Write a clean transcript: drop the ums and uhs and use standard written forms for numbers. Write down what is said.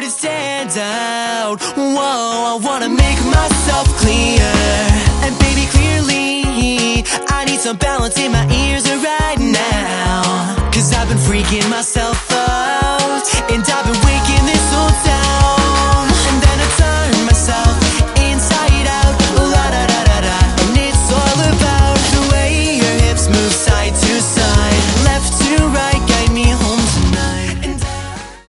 to stand out. Whoa, I wanna make myself clear. And baby, clearly I need some balance in my ears right now. Cause I've been freaking myself out, and I've